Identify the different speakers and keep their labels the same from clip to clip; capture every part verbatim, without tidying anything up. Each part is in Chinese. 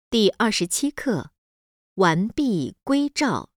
Speaker 1: 第二十七课，完璧归赵。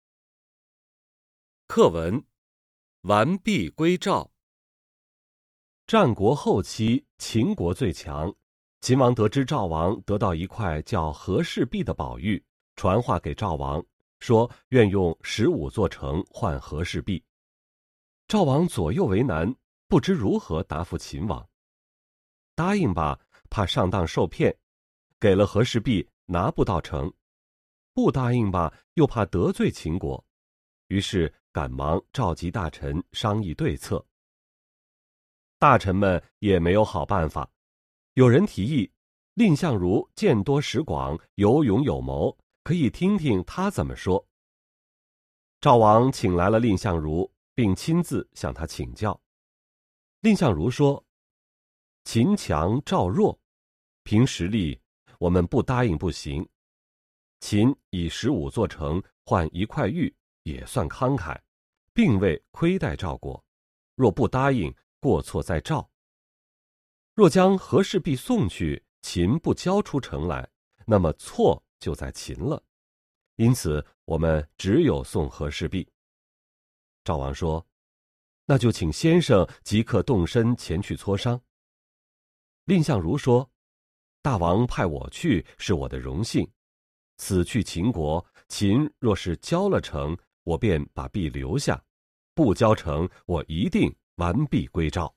Speaker 2: 课文：完璧归赵。战国后期，秦国最强。秦王得知赵王得到一块叫和氏璧的宝玉，传话给赵王，说愿用十五座城换和氏璧。赵王左右为难，不知如何答复秦王。答应吧，怕上当受骗；给了和氏璧，拿不到城；不答应吧，又怕得罪秦国。于是赶忙召集大臣商议对策。大臣们也没有好办法，有人提议，蔺相如见多识广，有勇有谋，可以听听他怎么说。赵王请来了蔺相如，并亲自向他请教。蔺相如说：秦强赵弱，凭实力，我们不答应不行。秦以十五座城换一块玉，也算慷慨，并未亏待赵国。若不答应，过错在赵。若将和氏璧送去，秦不交出城来，那么错就在秦了。因此，我们只有送和氏璧。赵王说：那就请先生即刻动身前去磋商。蔺相如说：大王派我去是我的荣幸，此去秦国，秦若是交了城，我便把璧留下；不交城，我一定完璧归赵。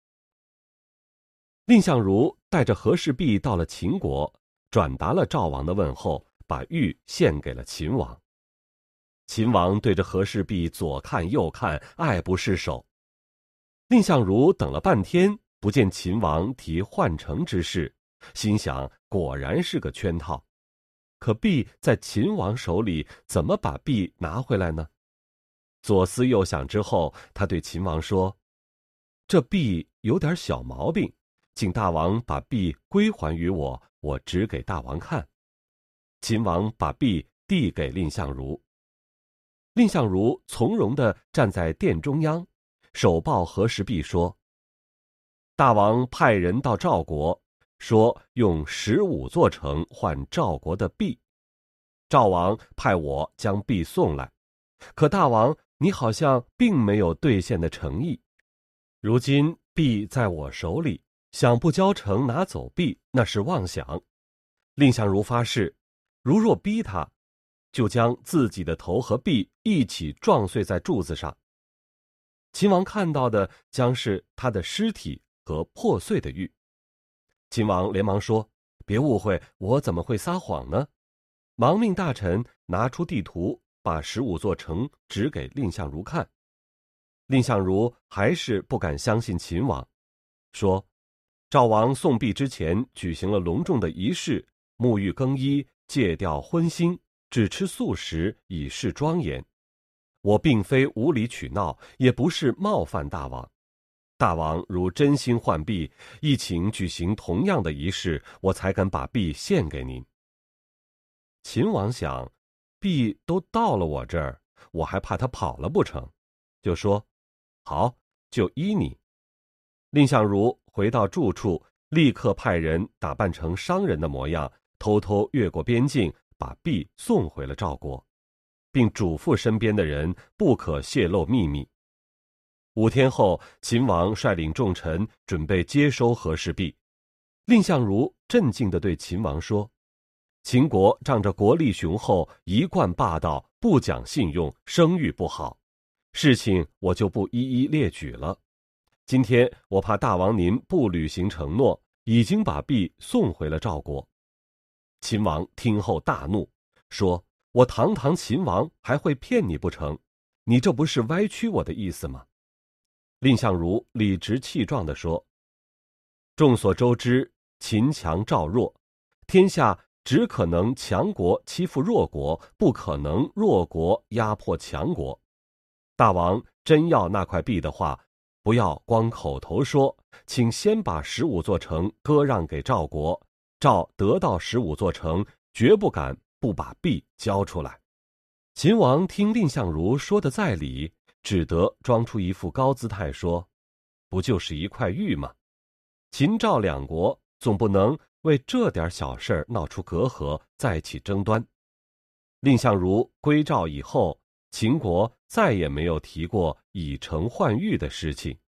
Speaker 2: 蔺相如带着和氏璧到了秦国，转达了赵王的问候，把玉献给了秦王。秦王对着和氏璧左看右看，爱不释手。蔺相如等了半天，不见秦王提换城之事，心想果然是个圈套。可璧在秦王手里，怎么把璧拿回来呢？左思右想之后，他对秦王说：这璧有点小毛病，请大王把璧归还于我，我指给大王看。秦王把璧递给蔺相如。蔺相如从容地站在殿中央，手抱和氏璧说：大王派人到赵国，说用十五座城换赵国的璧。赵王派我将璧送来，可大王你好像并没有兑现的诚意。如今璧在我手里，想不交城拿走璧，那是妄想。蔺相如发誓，如若逼他，就将自己的头和璧一起撞碎在柱子上。秦王看到的将是他的尸体和破碎的玉。秦王连忙说：别误会，我怎么会撒谎呢？忙命大臣拿出地图，把十五座城指给蔺相如看。蔺相如还是不敢相信秦王，说：赵王送璧之前举行了隆重的仪式，沐浴更衣，戒掉荤腥，只吃素食，以示庄严。我并非无理取闹，也不是冒犯大王。大王如真心换璧，一请举行同样的仪式，我才敢把璧献给您。秦王想，璧都到了我这儿，我还怕他跑了不成？就说：好，就依你。蔺相如回到住处，立刻派人打扮成商人的模样，偷偷越过边境，把璧送回了赵国，并嘱咐身边的人不可泄露秘密。五天后，秦王率领众臣准备接收和氏璧。蔺相如镇静地对秦王说：秦国仗着国力雄厚，一贯霸道，不讲信用，声誉不好。事情我就不一一列举了。今天我怕大王您不履行承诺，已经把璧送回了赵国。秦王听后大怒，说：我堂堂秦王还会骗你不成？你这不是歪曲我的意思吗？蔺相如理直气壮地说：众所周知，秦强赵弱，天下只可能强国欺负弱国，不可能弱国压迫强国。大王真要那块璧的话，不要光口头说，请先把十五座城割让给赵国，赵得到十五座城，绝不敢不把璧交出来。秦王听蔺相如说的在理，只得装出一副高姿态说：不就是一块玉吗？秦赵两国总不能为这点小事闹出隔阂，再起争端。蔺相如归赵以后，秦国再也没有提过以诚换玉的事情。